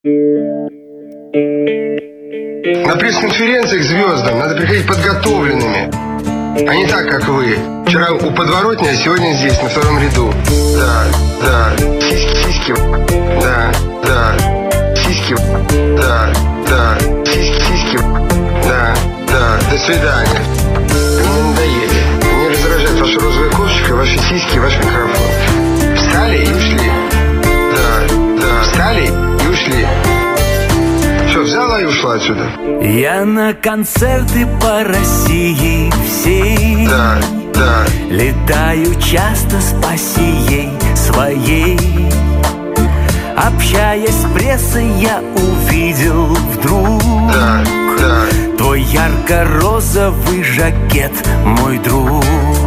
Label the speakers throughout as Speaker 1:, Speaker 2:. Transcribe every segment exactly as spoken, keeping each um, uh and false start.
Speaker 1: На пресс-конференции к звездам надо приходить подготовленными, а не так, как вы. Вчера у подворотни, а сегодня здесь, на втором ряду. Да, да, сиськи, сиськи, да, да, сиськи, да, да, сиськи, сиськи, да, да, до свидания. Вы мне надоели. Мне раздражает ваша розовая кофточка, ваши сиськи, ваш микрофон. Встали и ушли. Да, да, встали и ушли. Что, взяла и ушла отсюда?
Speaker 2: Я на концерты по России всей,
Speaker 1: да, да.
Speaker 2: Летаю часто с пассией своей. Общаясь с прессой, я увидел вдруг,
Speaker 1: да, да.
Speaker 2: твой ярко-розовый жакет, мой друг.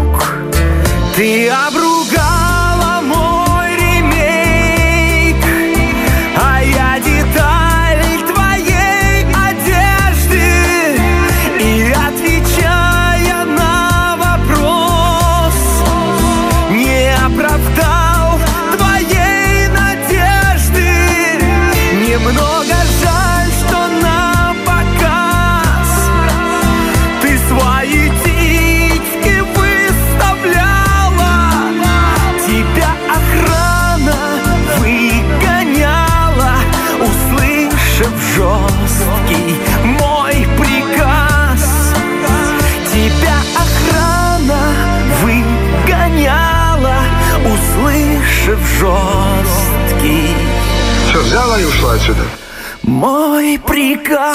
Speaker 2: Ты обругала мой ремейк, а я деталь твоей одежды. И отвечая на вопрос, не оправдал твоей надежды. Немного жаль, что на показ ты свои титьки выставляла. Тебя охрана выгоняла, услышав жесткий мой приказ. Тебя охрана выгоняла, услышав жесткий.
Speaker 1: Что, взяла и ушла отсюда?
Speaker 2: Мой приказ.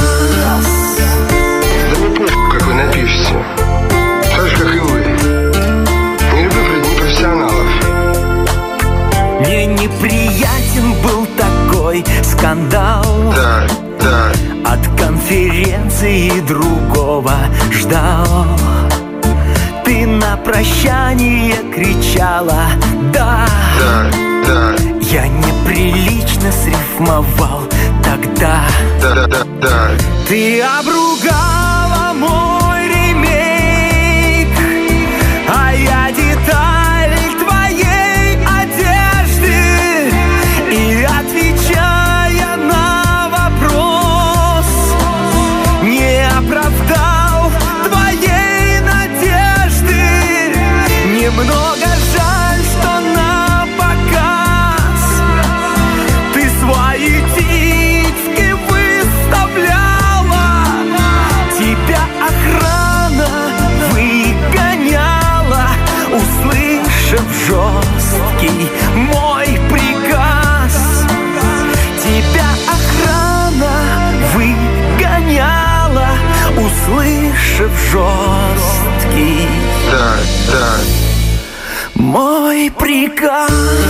Speaker 1: Да мне пофиг, как вы напишете. Так же, как и вы. Не люблю непрофессионалов.
Speaker 2: Мне неприятен был такой скандал.
Speaker 1: Да, да.
Speaker 2: От конференции другого ждал. Ты на прощание кричала «да».
Speaker 1: Да, да.
Speaker 2: Я неприлично срифмовал тогда.
Speaker 1: Да, да, да, да.
Speaker 2: Ты обругала мой ремейк, а я деталь твоей одежды. И отвечая на вопрос, не оправдал твоей надежды. Немного жаль, что на показ ты свои титьки выставляла. Тебя охрана выгоняла, услышав жесткий мой приказ. Тебя охрана выгоняла, услышав жесткий
Speaker 1: Да, да.
Speaker 2: мой приказ.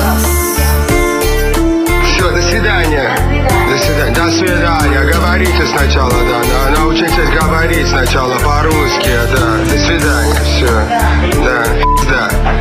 Speaker 1: Все, до свидания. До свидания. До свидания. Говорите сначала, да, да. Научитесь говорить сначала по-русски, да. До свидания. Все. Да, да.